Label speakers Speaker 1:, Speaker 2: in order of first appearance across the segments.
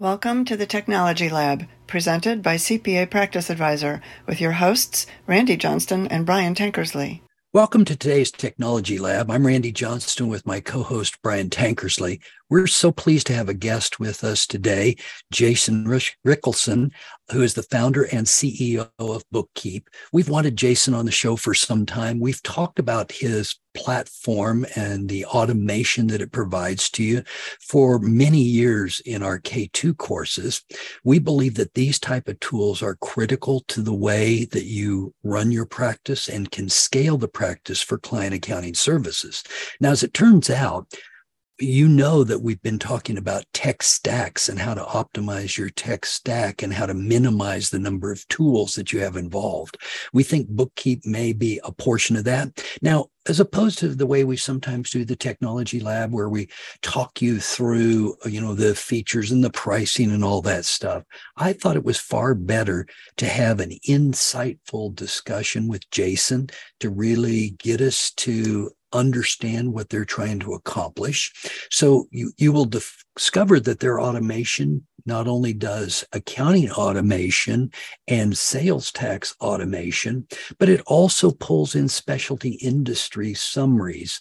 Speaker 1: Welcome to the Technology Lab, presented by CPA Practice Advisor, with your hosts, Randy Johnston and Brian Tankersley.
Speaker 2: Welcome to today's Technology Lab. I'm Randy Johnston with my co-host, Brian Tankersley. We're so pleased to have a guest with us today, Jason Rickelson, who is the founder and CEO of Bookkeep. We've wanted Jason on the show for some time. We've talked about his platform and the automation that it provides to you for many years in our K2 courses. We believe that these type of tools are critical to the way that you run your practice and can scale the practice for client accounting services. Now, as it turns out, you know that we've been talking about tech stacks and how to optimize your tech stack and how to minimize the number of tools that you have involved. We think Bookkeep may be a portion of that. Now, as opposed to the way we sometimes do the Technology Lab, where we talk you through, the features and the pricing and all that stuff, I thought it was far better to have an insightful discussion with Jason to really get us to understand what they're trying to accomplish. So you will discover that their automation not only does accounting automation and sales tax automation, but it also pulls in specialty industry summaries,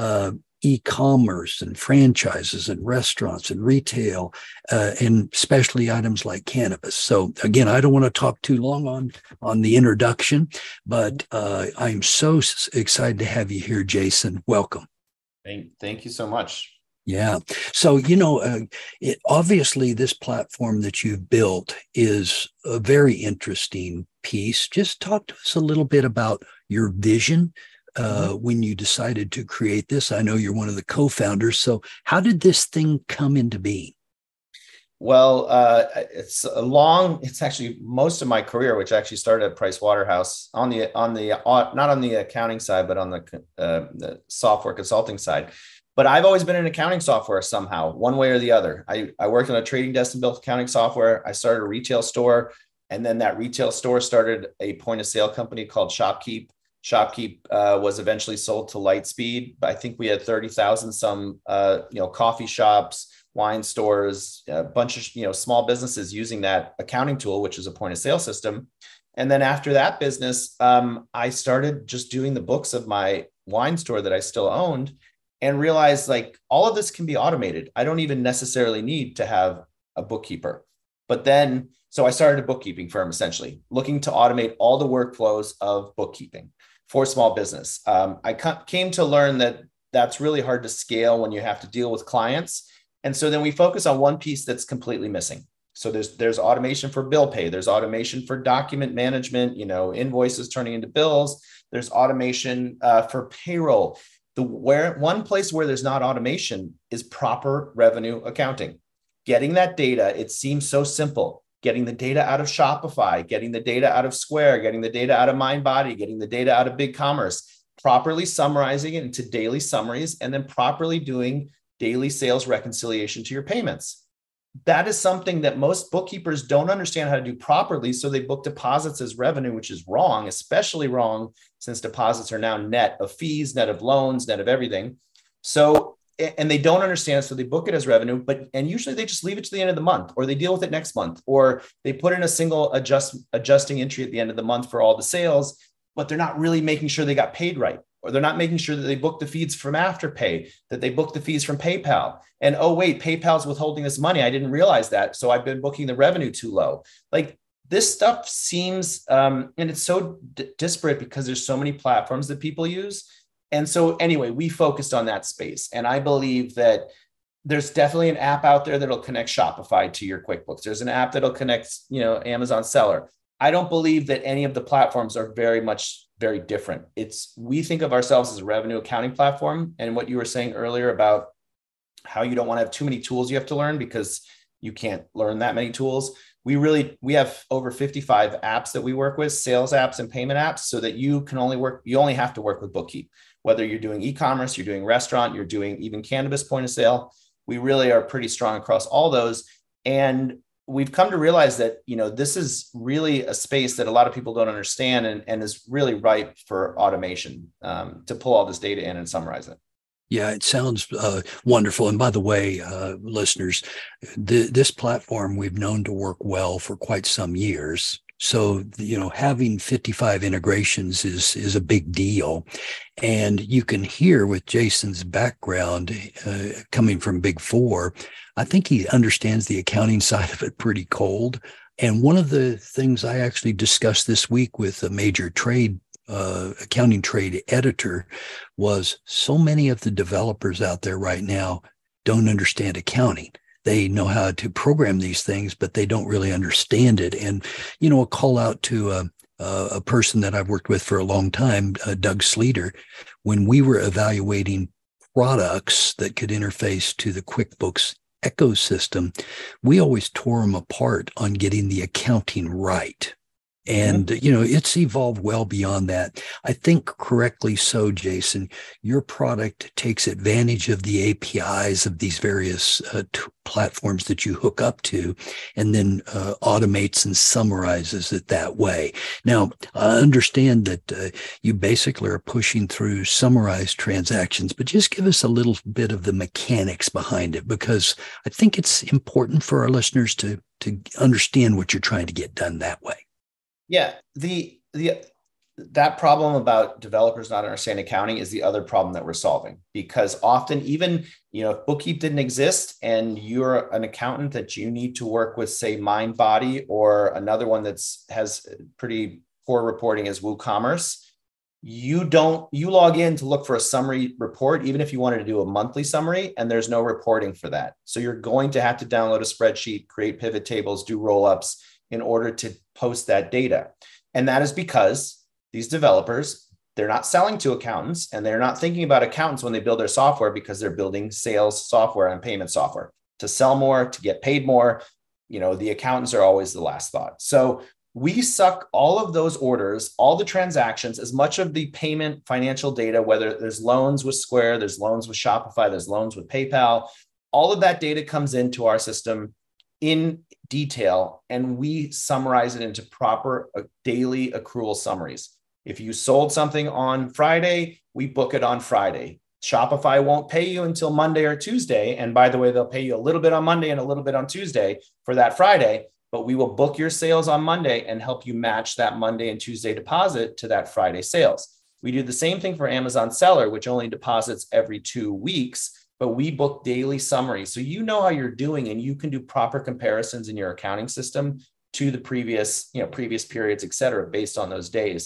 Speaker 2: e-commerce and franchises and restaurants and retail, and specialty items like cannabis. So again, I don't want to talk too long on the introduction, but I'm so excited to have you here, Jason. Welcome.
Speaker 3: Thank you so much.
Speaker 2: Yeah. So, obviously this platform that you've built is a very interesting piece. Just talk to us a little bit about your vision when you decided to create this. I know you're one of the co-founders. So how did this thing come into being?
Speaker 3: Well, it's actually most of my career, which actually started at Price Waterhouse not on the accounting side, but on the software consulting side. But I've always been in accounting software somehow, one way or the other. I worked on a trading desk and built accounting software. I started a retail store, and then that retail store started a point of sale company called ShopKeep. ShopKeep was eventually sold to Lightspeed. I think we had 30,000 some coffee shops, wine stores, a bunch of small businesses using that accounting tool, which is a point of sale system. And then after that business, I started just doing the books of my wine store that I still owned, and realized all of this can be automated. I don't even necessarily need to have a bookkeeper. So I started a bookkeeping firm, essentially looking to automate all the workflows of bookkeeping for small business. I came to learn that that's really hard to scale when you have to deal with clients. And so then we focus on one piece that's completely missing. So there's automation for bill pay. There's automation for document management, invoices turning into bills. There's automation for payroll. One place where there's not automation is proper revenue accounting. Getting that data, it seems so simple. Getting the data out of Shopify, getting the data out of Square, getting the data out of MindBody, getting the data out of BigCommerce, properly summarizing it into daily summaries, and then properly doing daily sales reconciliation to your payments. That is something that most bookkeepers don't understand how to do properly. So they book deposits as revenue, which is wrong, especially wrong since deposits are now net of fees, net of loans, net of everything. So, and they don't understand it. So they book it as revenue, and usually they just leave it to the end of the month, or they deal with it next month, or they put in a single adjusting entry at the end of the month for all the sales, but they're not really making sure they got paid right. Or they're not making sure that they book the fees from Afterpay, that they book the fees from PayPal. And, oh, wait, PayPal's withholding this money. I didn't realize that. So I've been booking the revenue too low. This stuff seems, and it's so disparate because there's so many platforms that people use. And so anyway, we focused on that space. And I believe that there's definitely an app out there that'll connect Shopify to your QuickBooks. There's an app that'll connect, Amazon Seller. I don't believe that any of the platforms are very different. We think of ourselves as a revenue accounting platform. And what you were saying earlier about how you don't want to have too many tools you have to learn because you can't learn that many tools. We have over 55 apps that we work with, sales apps and payment apps, so that you only have to work with Bookkeep. Whether you're doing e-commerce, you're doing restaurant, you're doing even cannabis point of sale, we really are pretty strong across all those. And we've come to realize that, this is really a space that a lot of people don't understand and is really ripe for automation to pull all this data in and summarize it.
Speaker 2: Yeah, it sounds wonderful. And by the way, listeners, this platform we've known to work well for quite some years. So, having 55 integrations is a big deal. And you can hear with Jason's background coming from Big Four, I think he understands the accounting side of it pretty cold. And one of the things I actually discussed this week with a major accounting trade editor was so many of the developers out there right now don't understand accounting. They know how to program these things, but they don't really understand it. And, a call out to a person that I've worked with for a long time, Doug Sleater, when we were evaluating products that could interface to the QuickBooks ecosystem, we always tore them apart on getting the accounting right. And, it's evolved well beyond that. I think correctly so, Jason, your product takes advantage of the APIs of these various platforms that you hook up to, and then automates and summarizes it that way. Now, I understand that you basically are pushing through summarized transactions, but just give us a little bit of the mechanics behind it, because I think it's important for our listeners to understand what you're trying to get done that way.
Speaker 3: Yeah, that problem about developers not understanding accounting is the other problem that we're solving, because often even, if Bookkeep didn't exist and you're an accountant that you need to work with, say, Mindbody, or another one has pretty poor reporting as WooCommerce, you log in to look for a summary report, even if you wanted to do a monthly summary, and there's no reporting for that. So you're going to have to download a spreadsheet, create pivot tables, do roll-ups in order to post that data. And that is because these developers, they're not selling to accountants, and they're not thinking about accountants when they build their software, because they're building sales software and payment software to sell more, to get paid more. The accountants are always the last thought. So we suck all of those orders, all the transactions, as much of the payment financial data, whether there's loans with Square, there's loans with Shopify, there's loans with PayPal, all of that data comes into our system in detail, and we summarize it into proper daily accrual summaries. If you sold something on Friday, we book it on Friday. Shopify won't pay you until Monday or Tuesday. And by the way, they'll pay you a little bit on Monday and a little bit on Tuesday for that Friday, but we will book your sales on Monday and help you match that Monday and Tuesday deposit to that Friday sales. We do the same thing for Amazon Seller, which only deposits every 2 weeks, but we book daily summaries. So you know how you're doing, and you can do proper comparisons in your accounting system to the previous periods, et cetera, based on those days.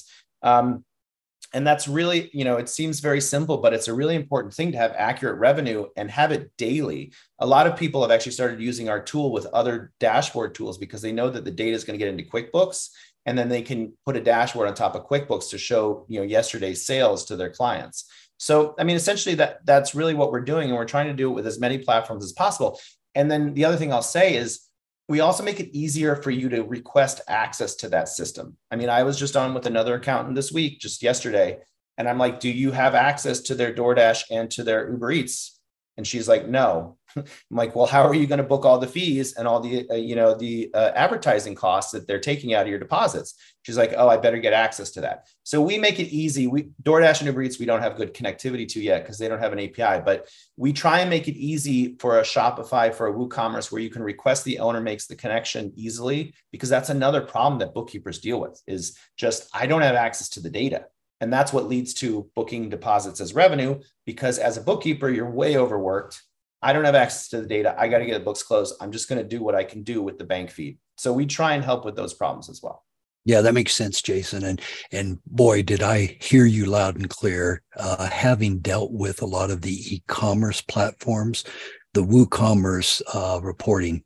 Speaker 3: And that's really, it seems very simple, but it's a really important thing to have accurate revenue and have it daily. A lot of people have actually started using our tool with other dashboard tools, because they know that the data is going to get into QuickBooks, and then they can put a dashboard on top of QuickBooks to show, yesterday's sales to their clients. So, essentially that's really what we're doing, and we're trying to do it with as many platforms as possible. And then the other thing I'll say is we also make it easier for you to request access to that system. I was just on with another accountant this week, just yesterday, and I'm like, do you have access to their DoorDash and to their Uber Eats? And she's like, no. I'm like, well, how are you going to book all the fees and all the, advertising costs that they're taking out of your deposits? She's like, oh, I better get access to that. So we make it easy. DoorDash and Uber Eats, we don't have good connectivity to yet because they don't have an API, but we try and make it easy for a Shopify, for a WooCommerce, where you can request the owner makes the connection easily, because that's another problem that bookkeepers deal with, is just, I don't have access to the data. And that's what leads to booking deposits as revenue, because as a bookkeeper, you're way overworked. I don't have access to the data. I got to get the books closed. I'm just going to do what I can do with the bank feed. So we try and help with those problems as well.
Speaker 2: Yeah, that makes sense, Jason. And boy, did I hear you loud and clear. Having dealt with a lot of the e-commerce platforms, the WooCommerce reporting,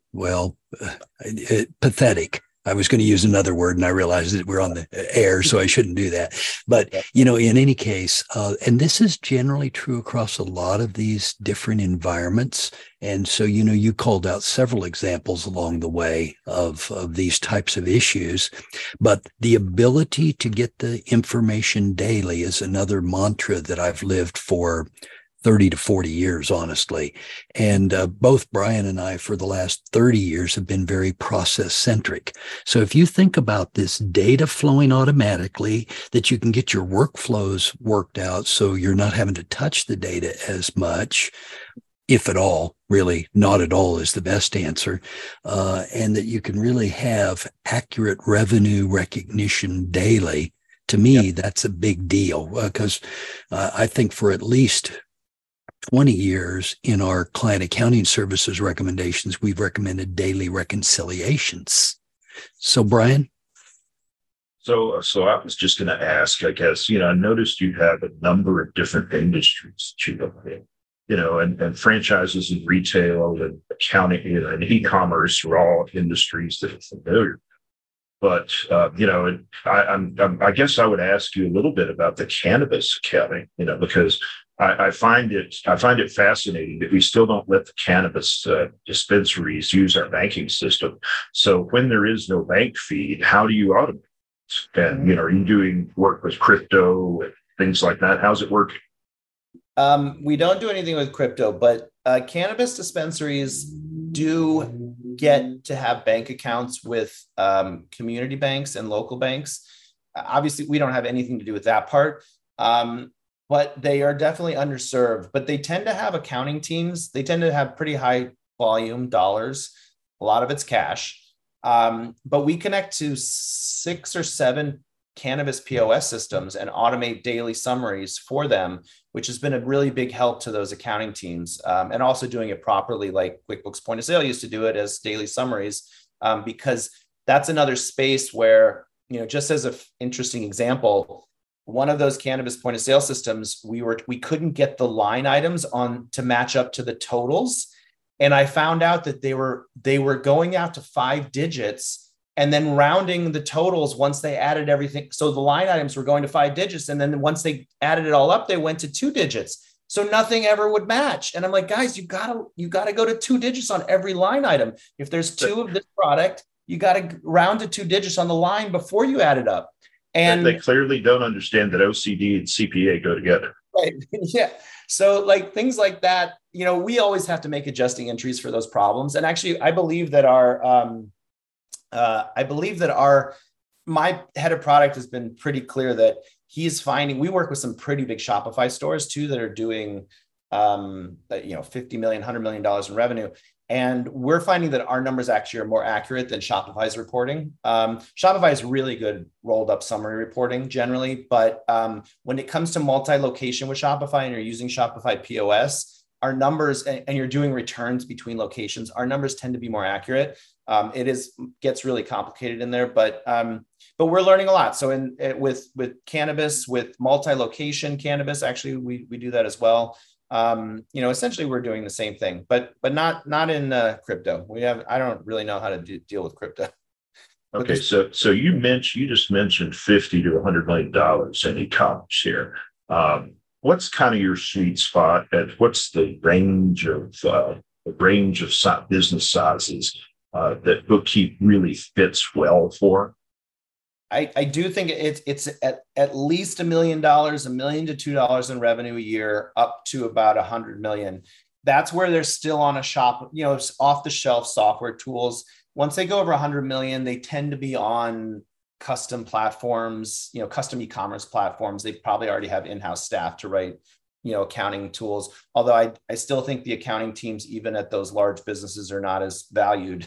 Speaker 2: pathetic. I was going to use another word, and I realized that we're on the air, so I shouldn't do that. But, in any case, and this is generally true across a lot of these different environments. And so, you called out several examples along the way of these types of issues. But the ability to get the information daily is another mantra that I've lived for 30 to 40 years, honestly. And both Brian and I, for the last 30 years, have been very process centric. So if you think about this data flowing automatically, that you can get your workflows worked out so you're not having to touch the data as much, if at all, really not at all is the best answer, and that you can really have accurate revenue recognition daily. To me, that's a big deal, because I think for at least 20 years in our client accounting services recommendations, we've recommended daily reconciliations. So, Brian?
Speaker 4: So I was just going to ask, I guess, I noticed you have a number of different industries that you look at. And franchises and retail and accounting and e-commerce are all industries that are familiar. But, I guess I would ask you a little bit about the cannabis accounting, because I find it fascinating that we still don't let the cannabis dispensaries use our banking system. So when there is no bank feed, how do you automate it? And, are you doing work with crypto and things like that? How's it working?
Speaker 3: We don't do anything with crypto, but cannabis dispensaries do get to have bank accounts with community banks and local banks. Obviously, we don't have anything to do with that part, but they are definitely underserved. But they tend to have accounting teams. They tend to have pretty high volume dollars. A lot of it's cash. But we connect to 6 or 7 cannabis POS systems and automate daily summaries for them, which has been a really big help to those accounting teams, and also doing it properly, like QuickBooks Point of Sale used to do it as daily summaries, because that's another space where, just as an interesting example, one of those cannabis point of sale systems, we couldn't get the line items on to match up to the totals. And I found out that they were going out to 5 digits and then rounding the totals once they added everything. So the line items were going to 5 digits. And then once they added it all up, they went to 2 digits. So nothing ever would match. And I'm like, guys, you gotta go to 2 digits on every line item. If there's 2 of this product, you got to round to 2 digits on the line before you add it up. And
Speaker 4: they clearly don't understand that OCD and CPA go together.
Speaker 3: Right. Yeah. So like things like that, we always have to make adjusting entries for those problems. And actually, I believe that my head of product has been pretty clear that he's finding, we work with some pretty big Shopify stores too, that are doing, $50 million, $100 million in revenue. And we're finding that our numbers actually are more accurate than Shopify's reporting. Shopify is really good rolled up summary reporting generally. But when it comes to multi-location with Shopify and you're using Shopify POS, our numbers, and you're doing returns between locations, our numbers tend to be more accurate. Gets really complicated in there, but we're learning a lot. So with cannabis, with multi-location cannabis, actually we do that as well. Essentially we're doing the same thing, but not in crypto. I don't really know how to deal with crypto.
Speaker 4: Okay, so you just mentioned $50 to $100 million in e-commerce here. What's kind of your sweet spot, and what's the range of business sizes that Bookkeep really fits well for?
Speaker 3: I do think it's at least $1 million, $1 million to $2 million in revenue a year, up to about 100 million. That's where they're still on a shop, off the shelf software tools. Once they go over 100 million, they tend to be on custom platforms, custom e-commerce platforms. They probably already have in-house staff to write, accounting tools. Although I still think the accounting teams, even at those large businesses, are not as valued.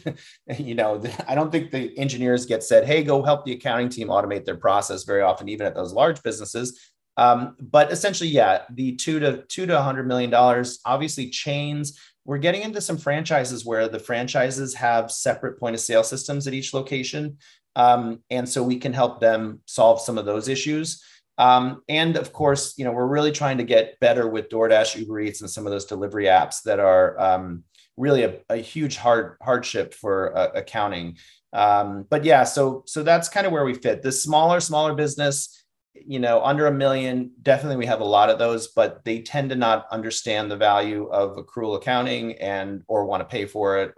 Speaker 3: I don't think the engineers get said, hey, go help the accounting team automate their process very often, even at those large businesses. But essentially, the $2 to $100 million, obviously chains. We're getting into some franchises where the franchises have separate point of sale systems at each location. And so we can help them solve some of those issues. And of course, we're really trying to get better with DoorDash, Uber Eats, and some of those delivery apps that are really a huge hardship for accounting. But yeah, so that's kind of where we fit. The smaller business, under $1 million, definitely we have a lot of those, but they tend to not understand the value of accrual accounting or want to pay for it,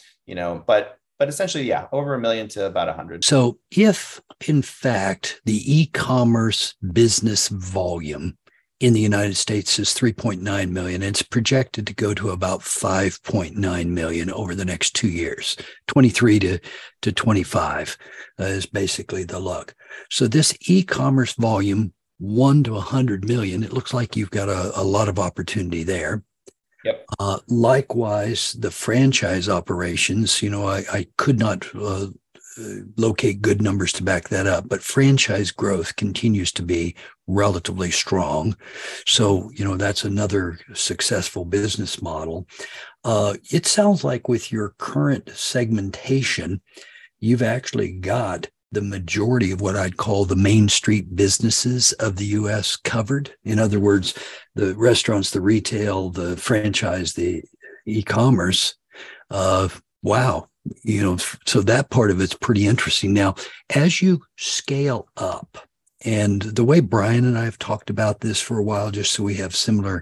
Speaker 3: but essentially, over $1 million to about 100.
Speaker 2: So if in fact the e-commerce business volume in the United States is 3.9 million. It's projected to go to about 5.9 million over the next 2 years. 23 to 25 is basically the look. So this e-commerce volume, 1 to 100 million, it looks like you've got a lot of opportunity there.
Speaker 3: Yep.
Speaker 2: Likewise, the franchise operations, I could not locate good numbers to back that up, but franchise growth continues to be relatively strong. So, that's another successful business model. It sounds like with your current segmentation, you've actually got the majority of what I'd call the Main Street businesses of the U.S. covered. In other words, the restaurants, the retail, the franchise, the e-commerce. Wow. So that part of it's pretty interesting. Now, as you scale up, and the way Brian and I have talked about this for a while, just so we have similar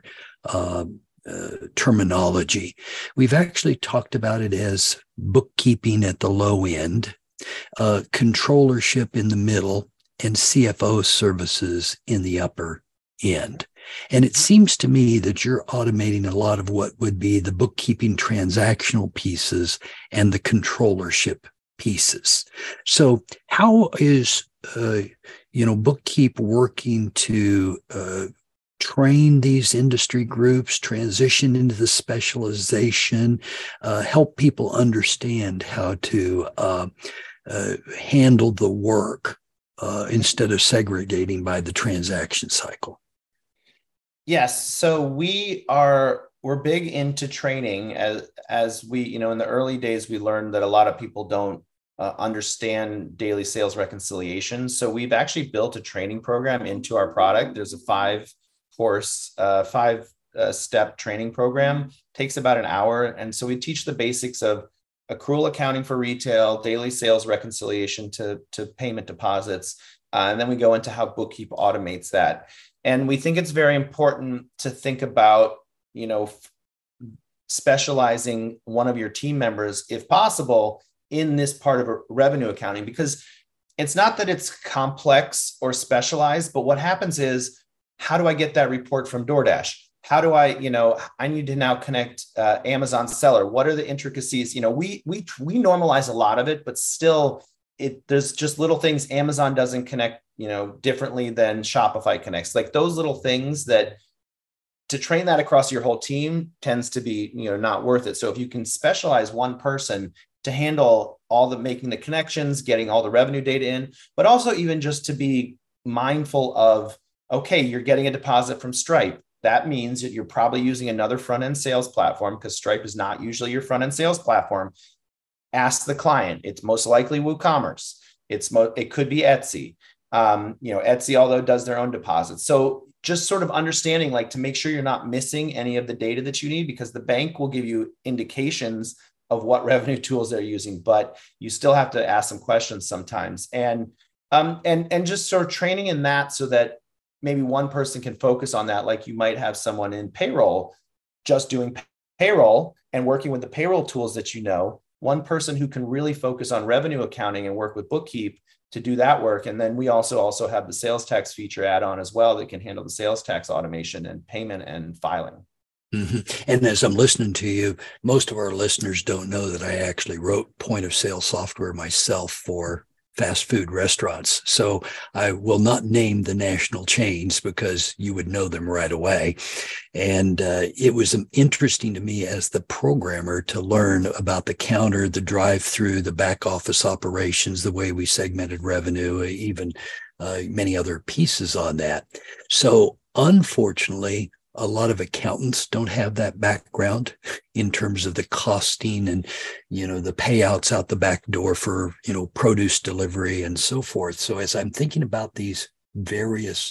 Speaker 2: terminology, we've actually talked about it as bookkeeping at the low end, controllership in the middle, and CFO services in the upper end. And it seems to me that you're automating a lot of what would be the bookkeeping transactional pieces and the controllership pieces. So how is, Bookkeep working to train these industry groups, transition into the specialization, help people understand how to handle the work instead of segregating by the transaction cycle?
Speaker 3: Yes. So we're big into training as we, in the early days, we learned that a lot of people don't understand daily sales reconciliation. So we've actually built a training program into our product. There's a 5-step training program, takes about an hour. And so we teach the basics of accrual accounting for retail, daily sales reconciliation to payment deposits. And then we go into how Bookkeep automates that. And we think it's very important to think about, specializing one of your team members, if possible, in this part of revenue accounting, because it's not that it's complex or specialized, but what happens is, how do I get that report from DoorDash? How do I need to now connect Amazon seller? What are the intricacies? We normalize a lot of it, but still there's just little things Amazon doesn't connect, differently than Shopify connects. Like those little things that to train that across your whole team tends to be, not worth it. So if you can specialize one person to handle all the making the connections, getting all the revenue data in, but also even just to be mindful of, okay, you're getting a deposit from Stripe. That means that you're probably using another front-end sales platform, because Stripe is not usually your front-end sales platform. Ask the client. It's most likely WooCommerce. It could be Etsy. Etsy, although does their own deposits. So just sort of understanding, like, to make sure you're not missing any of the data that you need, because the bank will give you indications of what revenue tools they're using, but you still have to ask some questions sometimes. And just sort of training in that so that maybe one person can focus on that. Like you might have someone in payroll just doing payroll and working with the payroll tools that one person who can really focus on revenue accounting and work with Bookkeep to do that work. And then we also have the sales tax feature add-on as well that can handle the sales tax automation and payment and filing.
Speaker 2: Mm-hmm. And as I'm listening to you, most of our listeners don't know that I actually wrote point of sale software myself for fast food restaurants. So I will not name the national chains because you would know them right away. And it was interesting to me as the programmer to learn about the counter, the drive-through, the back office operations, the way we segmented revenue, even many other pieces on that. So unfortunately, a lot of accountants don't have that background in terms of the costing and, the payouts out the back door for, produce delivery and so forth. So as I'm thinking about these various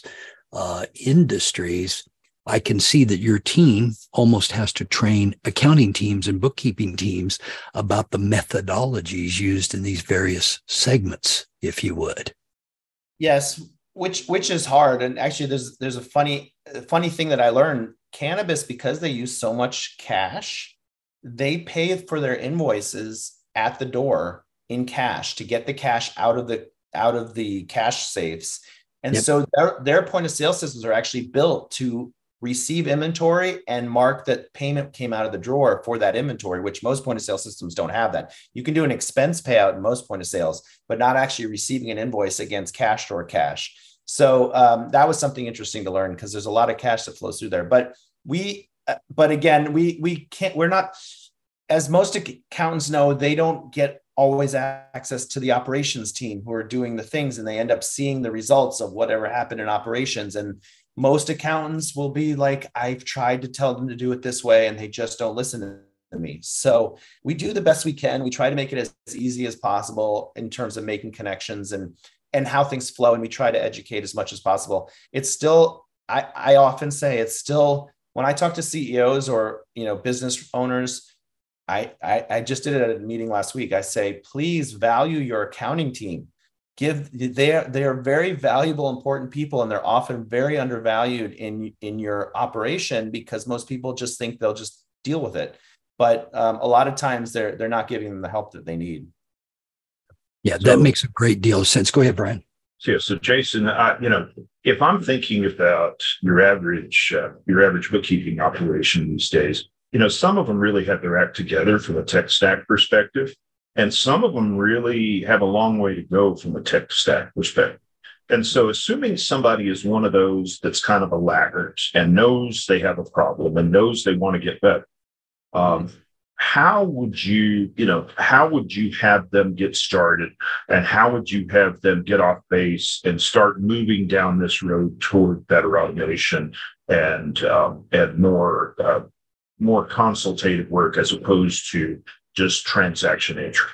Speaker 2: industries, I can see that your team almost has to train accounting teams and bookkeeping teams about the methodologies used in these various segments, if you would.
Speaker 3: Yes, which is hard. And actually, there's a funny thing that I learned. Cannabis, because they use so much cash, they pay for their invoices at the door in cash to get the cash out of the cash safes. And
Speaker 2: Yep.
Speaker 3: so their point of sale systems are actually built to receive inventory and mark that payment came out of the drawer for that inventory, which most point of sale systems don't have that. You can do an expense payout in most point of sales, but not actually receiving an invoice against cash or cash. So that was something interesting to learn, because there's a lot of cash that flows through there. But again, we can't, we're not, as most accountants know, they don't get always access to the operations team who are doing the things, and they end up seeing the results of whatever happened in operations. And most accountants will be like, I've tried to tell them to do it this way, and they just don't listen to me. So we do the best we can. We try to make it as easy as possible in terms of making connections and how things flow. And we try to educate as much as possible. It's still, I often say, it's still, when I talk to CEOs or, business owners, I just did it at a meeting last week. I say, please value your accounting team. They are very valuable, important people, and they're often very undervalued in your operation, because most people just think they'll just deal with it. But a lot of times they're not giving them the help that they need.
Speaker 2: Yeah, that makes a great deal of sense. Go ahead, Brian.
Speaker 4: So Jason, if I'm thinking about your average bookkeeping operation these days, some of them really have their act together from a tech stack perspective, and some of them really have a long way to go from a tech stack perspective. And so assuming somebody is one of those that's kind of a laggard and knows they have a problem and knows they want to get better, how would you have them get started, and how would you have them get off base and start moving down this road toward better automation and more consultative work as opposed to just transaction entry?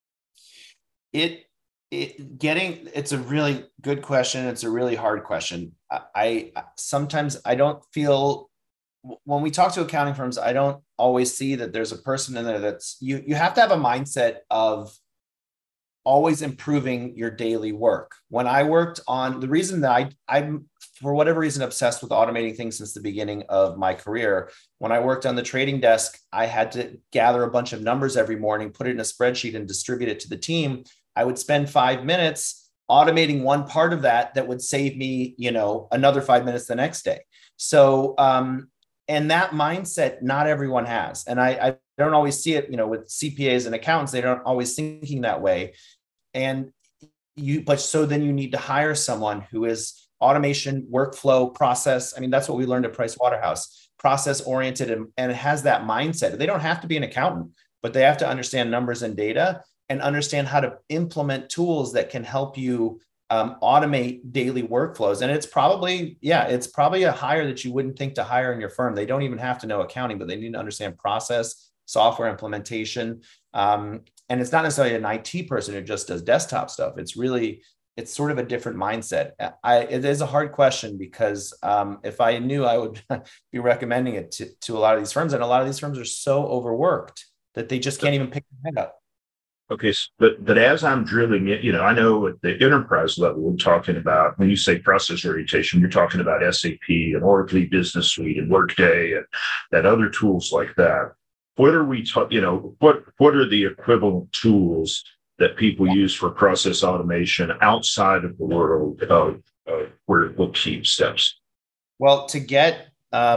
Speaker 3: It's a really good question. It's a really hard question. I sometimes I don't feel, when we talk to accounting firms, I don't always see that there's a person in there that's, you have to have a mindset of always improving your daily work. When I worked on, the reason that I'm for whatever reason obsessed with automating things since the beginning of my career, when I worked on the trading desk, I had to gather a bunch of numbers every morning, put it in a spreadsheet, and distribute it to the team. I would spend 5 minutes automating one part of that would save me, another 5 minutes the next day. So, and that mindset, not everyone has. And I don't always see it, with CPAs and accountants, they don't always thinking that way. And so then you need to hire someone who is automation, workflow, process. I mean, that's what we learned at Price Waterhouse, process oriented, and has that mindset. They don't have to be an accountant, but they have to understand numbers and data and understand how to implement tools that can help you automate daily workflows. And it's probably a hire that you wouldn't think to hire in your firm. They don't even have to know accounting, but they need to understand process, software implementation. And it's not necessarily an IT person who just does desktop stuff. It's sort of a different mindset. It is a hard question, because if I knew, I would be recommending it to a lot of these firms. And a lot of these firms are so overworked that they just can't even pick their head up.
Speaker 4: Okay, but as I'm drilling it, I know at the enterprise level, we're talking about, when you say process orientation, you're talking about SAP and Oracle Business Suite and Workday and other tools like that. What are we talking? What are the equivalent tools that people use for process automation outside of the world of where it will keep steps?
Speaker 3: Well, to get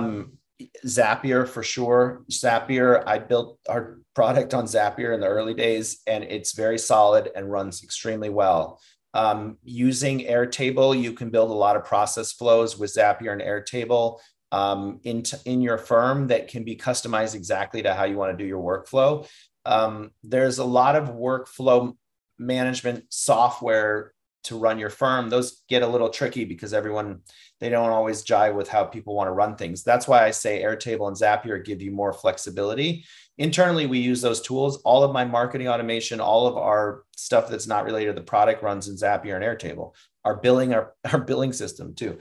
Speaker 3: Zapier, for sure. Zapier, I built our product on Zapier in the early days, and it's very solid and runs extremely well. Using Airtable, you can build a lot of process flows with Zapier and Airtable in your firm that can be customized exactly to how you want to do your workflow. There's a lot of workflow management software to run your firm. Those get a little tricky because they don't always jive with how people want to run things. That's why I say Airtable and Zapier give you more flexibility. Internally, we use those tools. All of my marketing automation, all of our stuff that's not related to the product runs in Zapier and Airtable. Our billing system too.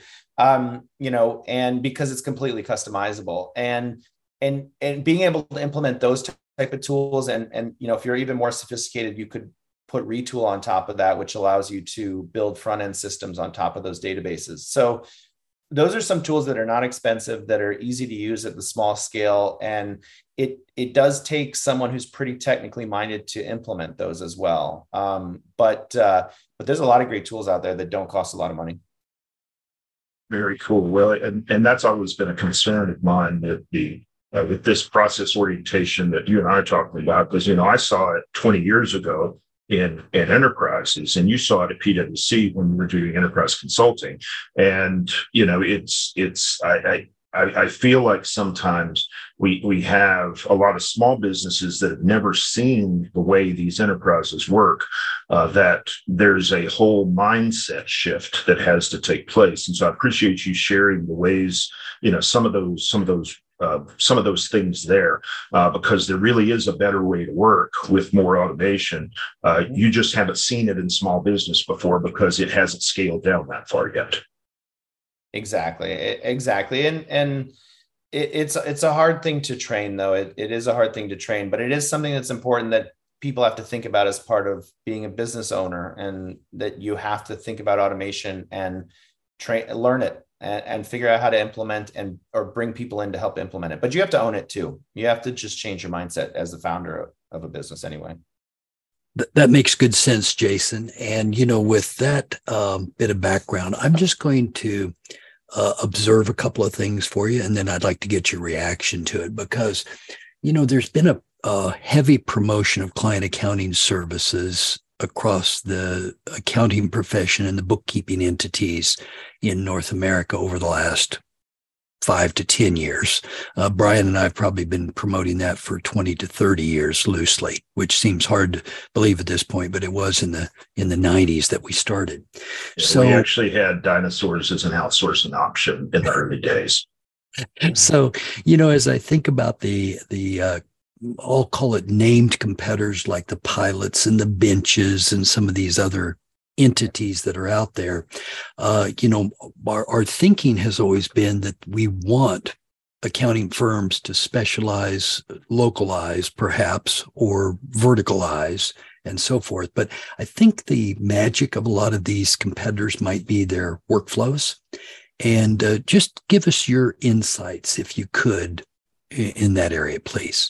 Speaker 3: And because it's completely customizable, and being able to implement those type of tools, and if you're even more sophisticated, you could put Retool on top of that, which allows you to build front-end systems on top of those databases. So those are some tools that are not expensive, that are easy to use at the small scale. And it does take someone who's pretty technically minded to implement those as well. But there's a lot of great tools out there that don't cost a lot of money.
Speaker 4: Very cool. Well, and that's always been a concern of mine, that the with this process orientation that you and I are talking about, because I saw it 20 years ago in enterprises, and you saw it at PwC when we were doing enterprise consulting, and I feel like sometimes we have a lot of small businesses that have never seen the way these enterprises work, that there's a whole mindset shift that has to take place. And so I appreciate you sharing the ways, some of those things there, because there really is a better way to work with more automation. You just haven't seen it in small business before because it hasn't scaled down that far yet.
Speaker 3: Exactly. And it's a hard thing to train, though. It is a hard thing to train, but it is something that's important that people have to think about as part of being a business owner, and that you have to think about automation and learn it and figure out how to implement or bring people in to help implement it. But you have to own it too. You have to just change your mindset as the founder of a business anyway.
Speaker 2: That makes good sense, Jason. And, with that bit of background, I'm just going to observe a couple of things for you, and then I'd like to get your reaction to it, because, there's been a heavy promotion of client accounting services across the accounting profession and the bookkeeping entities in North America over the last 5 to 10 years. Brian and I have probably been promoting that for 20 to 30 years loosely, which seems hard to believe at this point, but it was in the 90s that we started.
Speaker 4: So we actually had dinosaurs as an outsourcing option in the early days.
Speaker 2: So, as I think about the I'll call it named competitors like the Pilots and the Benches and some of these other entities that are out there, our thinking has always been that we want accounting firms to specialize, localize perhaps, or verticalize and so forth. But I think the magic of a lot of these competitors might be their workflows. And just give us your insights, if you could, in that area, please.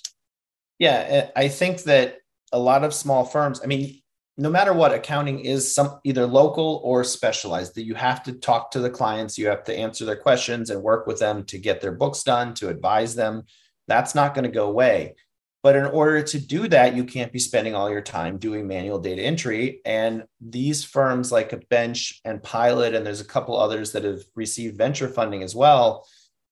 Speaker 3: Yeah, I think that a lot of small firms, no matter what, accounting is either local or specialized, that you have to talk to the clients, you have to answer their questions and work with them to get their books done, to advise them. That's not going to go away. But in order to do that, you can't be spending all your time doing manual data entry. And these firms like a Bench and Pilot, and there's a couple others that have received venture funding as well,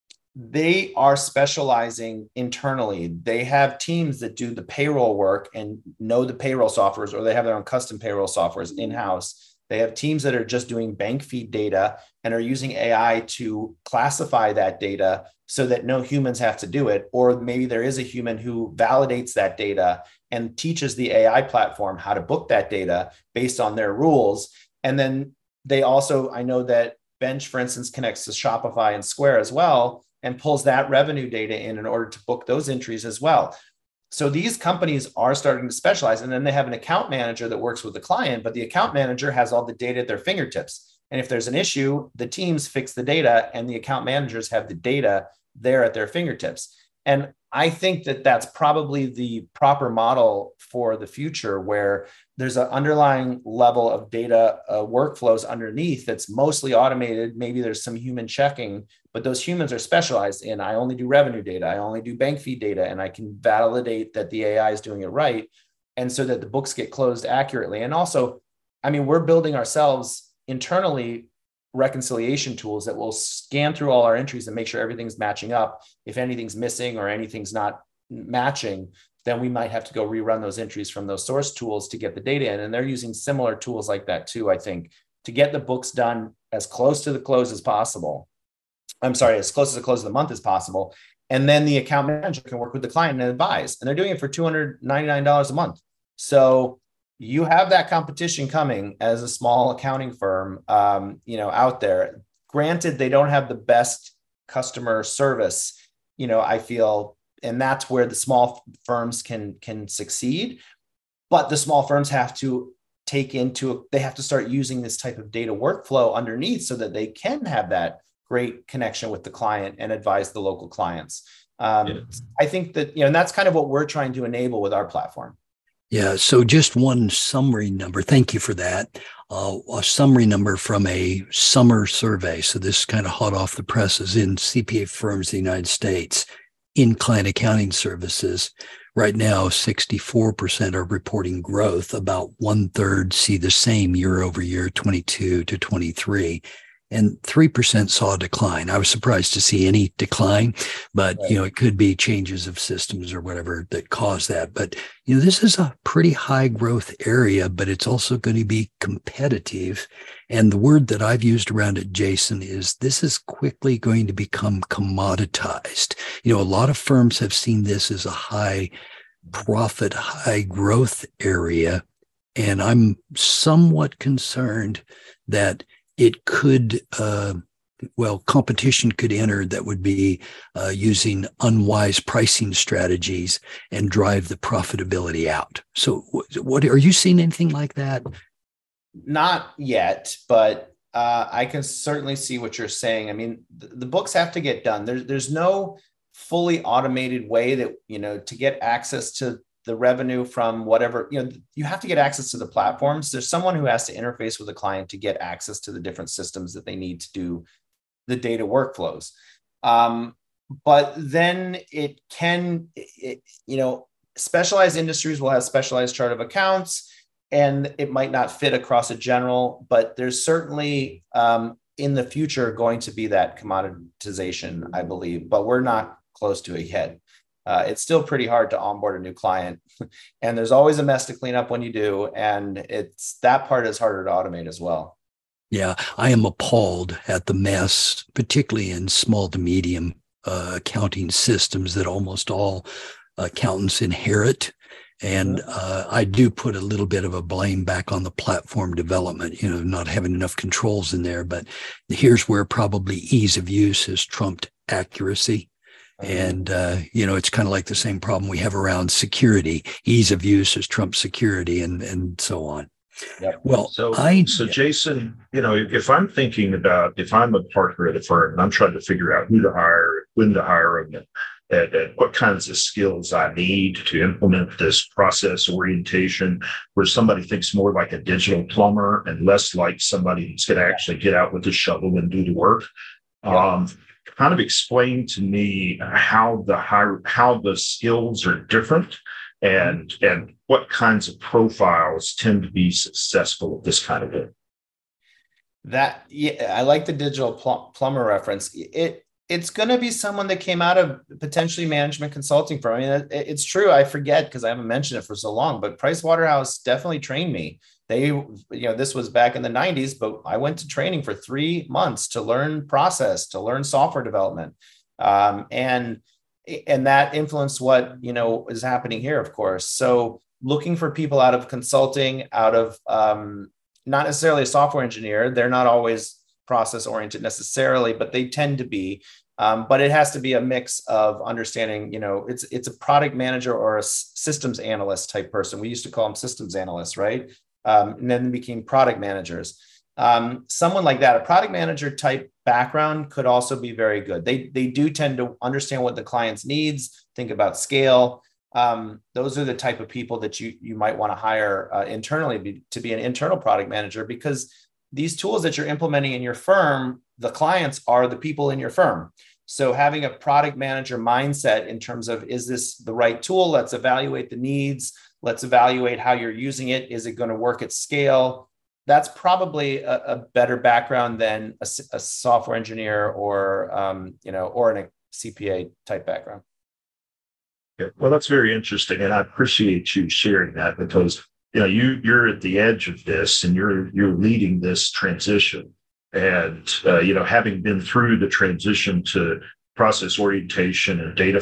Speaker 3: they are specializing internally. They have teams that do the payroll work and know the payroll softwares, or they have their own custom payroll softwares in-house. They have teams that are just doing bank feed data and are using AI to classify that data so that no humans have to do it. Or maybe there is a human who validates that data and teaches the AI platform how to book that data based on their rules. And then they also, I know that Bench, for instance, connects to Shopify and Square as well, and pulls that revenue data in order to book those entries as well. So these companies are starting to specialize. And then they have an account manager that works with the client, but the account manager has all the data at their fingertips. And if there's an issue, the teams fix the data and the account managers have the data there at their fingertips. And I think that that's probably the proper model for the future, where there's an underlying level of data workflows underneath that's mostly automated. Maybe there's some human checking, but those humans are specialized in, I only do revenue data, I only do bank feed data, and I can validate that the AI is doing it right. And so that the books get closed accurately. And also, we're building ourselves internally reconciliation tools that will scan through all our entries and make sure everything's matching up. If anything's missing or anything's not matching, then we might have to go rerun those entries from those source tools to get the data in. And they're using similar tools like that too, I think, to get the books done as close to the close as possible. As close to the close of the month as possible. And then the account manager can work with the client and advise. And they're doing it for $299 a month. So you have that competition coming as a small accounting firm, out there. Granted, they don't have the best customer service, I feel, and that's where the small firms can succeed. But the small firms have to they have to start using this type of data workflow underneath so that they can have that great connection with the client and advise the local clients. I think that, and that's kind of what we're trying to enable with our platform.
Speaker 2: Yeah. So just one summary number. Thank you for that. A summary number from a summer survey. So this is kind of hot off the presses in CPA firms in the United States in client accounting services. Right now, 64% are reporting growth. About 1/3 see the same year over year, 22 to 23. And 3% saw a decline. I was surprised to see any decline, but
Speaker 3: Right.
Speaker 2: it could be changes of systems or whatever that caused that. But this is a pretty high growth area, but it's also going to be competitive. And the word that I've used around it, Jason, is this is quickly going to become commoditized. A lot of firms have seen this as a high profit, high growth area. And I'm somewhat concerned that it could, competition could enter that would be using unwise pricing strategies and drive the profitability out. So what are you seeing anything like that?
Speaker 3: Not yet, but I can certainly see what you're saying. I mean, the books have to get done. There's no fully automated way that, to get access to the revenue from whatever, you have to get access to the platforms. There's someone who has to interface with the client to get access to the different systems that they need to do the data workflows. But then it can, specialized industries will have specialized chart of accounts, and it might not fit across a general, but there's certainly in the future going to be that commoditization, I believe, but we're not close to it yet. It's still pretty hard to onboard a new client, and there's always a mess to clean up when you do. And that part is harder to automate as well.
Speaker 2: Yeah, I am appalled at the mess, particularly in small to medium accounting systems that almost all accountants inherit. And I do put a little bit of a blame back on the platform development, not having enough controls in there. But here's where probably ease of use has trumped accuracy. And, it's kind of like the same problem we have around security. Ease of use has trumped security and so on.
Speaker 3: Yep.
Speaker 2: Well,
Speaker 4: so Jason, if I'm thinking about, if I'm a partner at a firm and I'm trying to figure out who to hire, when to hire them, and what kinds of skills I need to implement this process orientation, where somebody thinks more like a digital plumber and less like somebody who's going to actually get out with the shovel and do the work. Yep. Kind of explain to me how the skills are different and what kinds of profiles tend to be successful at this kind of thing.
Speaker 3: I like the digital plumber reference. It's going to be someone that came out of potentially management consulting firm. I mean, it's true. I forget because I haven't mentioned it for so long, but Pricewaterhouse definitely trained me. This was back in the 90s, but I went to training for 3 months to learn process, to learn software development. And that influenced what, is happening here, of course. So looking for people out of consulting, out of not necessarily a software engineer. They're not always process oriented necessarily, but they tend to be. But it has to be a mix of understanding, it's a product manager or a systems analyst type person. We used to call them systems analysts, right? And then became product managers. Someone like that, a product manager type background could also be very good. They do tend to understand what the client's needs, think about scale. Those are the type of people that you might want to hire internally to be an internal product manager, because these tools that you're implementing in your firm, the clients are the people in your firm. So having a product manager mindset in terms of, is this the right tool? Let's evaluate the needs. Let's evaluate how you're using it. Is it going to work at scale? That's probably a better background than a software engineer or in a CPA type background.
Speaker 4: Yeah, well, that's very interesting, and I appreciate you sharing that, because you're at the edge of this and you're leading this transition, and having been through the transition to process orientation and data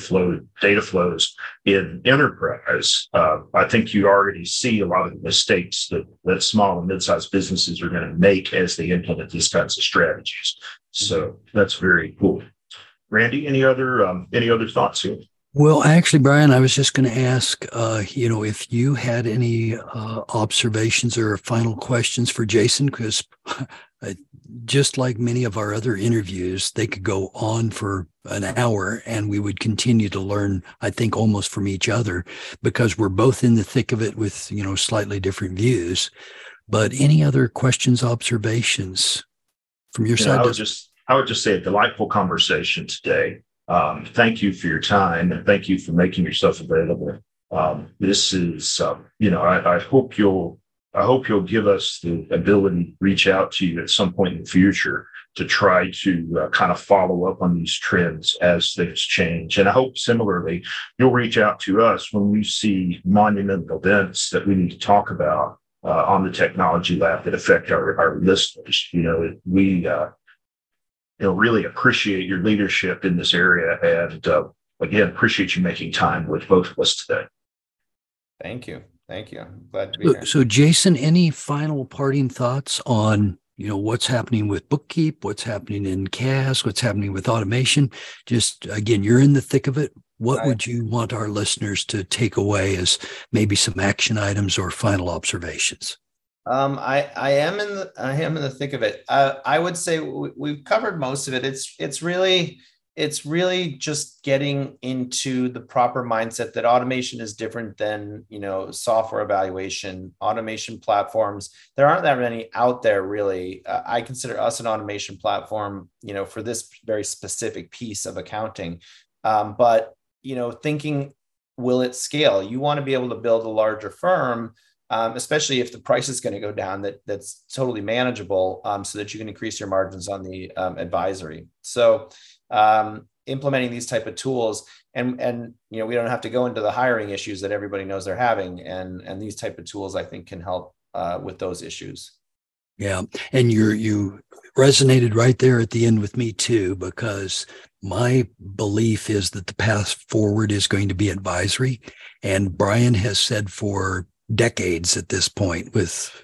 Speaker 4: flows in enterprise, I think you already see a lot of the mistakes that small and mid-sized businesses are going to make as they implement these kinds of strategies. So that's very cool. Randy, any other thoughts here?
Speaker 2: Well, actually, Brian, I was just going to ask, if you had any observations or final questions for Jason, because just like many of our other interviews, they could go on for an hour, and we would continue to learn, I think, almost from each other, because we're both in the thick of it with, slightly different views. But any other questions, observations from your side?
Speaker 4: I would just say a delightful conversation today. Thank you for your time, and thank you for making yourself available. This is, I hope you'll give us the ability to reach out to you at some point in the future to try to kind of follow up on these trends as things change. And I hope similarly, you'll reach out to us when we see monumental events that we need to talk about on the Technology Lab that affect our listeners. We really appreciate your leadership in this area. And again, appreciate you making time with both of us today.
Speaker 3: Thank you. I'm glad to be here.
Speaker 2: So Jason, any final parting thoughts on, what's happening with Bookkeep, what's happening in CAS, what's happening with automation? Just, again, you're in the thick of it. What would you want our listeners to take away as maybe some action items or final observations?
Speaker 3: I am in the thick of it. I would say we've covered most of it. It's really just getting into the proper mindset that automation is different than, software evaluation, automation platforms. There aren't that many out there, really. I consider us an automation platform, for this very specific piece of accounting. But, thinking, will it scale? You want to be able to build a larger firm, especially if the price is going to go down, that's totally manageable, so that you can increase your margins on the advisory. So implementing these type of tools, and we don't have to go into the hiring issues that everybody knows they're having, and these type of tools, I think, can help with those issues.
Speaker 2: Yeah, and you resonated right there at the end with me too, because my belief is that the path forward is going to be advisory, and Brian has said for decades at this point, with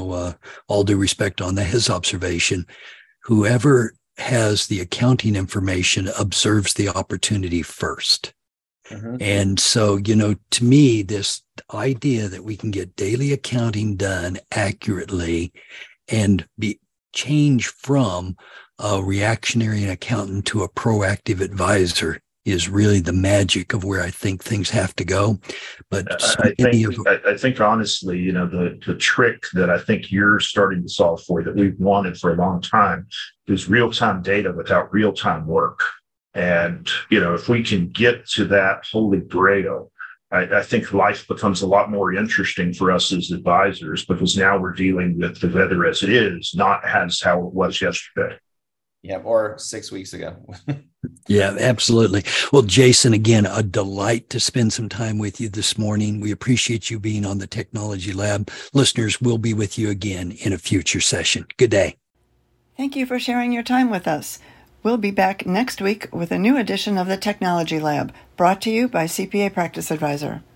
Speaker 2: all due respect on his observation, whoever has the accounting information observes the opportunity first. Mm-hmm. And so, to me, this idea that we can get daily accounting done accurately and change from a reactionary accountant to a proactive advisor is really the magic of where I think things have to go. But
Speaker 4: I think honestly, the trick that I think you're starting to solve for, that we've wanted for a long time, is real-time data without real-time work. And, if we can get to that holy grail, I think life becomes a lot more interesting for us as advisors, because now we're dealing with the weather as it is, not as how it was yesterday.
Speaker 3: Yeah, or 6 weeks ago.
Speaker 2: Yeah, absolutely. Well, Jason, again, a delight to spend some time with you this morning. We appreciate you being on the Technology Lab. Listeners, we'll be with you again in a future session. Good day.
Speaker 1: Thank you for sharing your time with us. We'll be back next week with a new edition of the Technology Lab, brought to you by CPA Practice Advisor.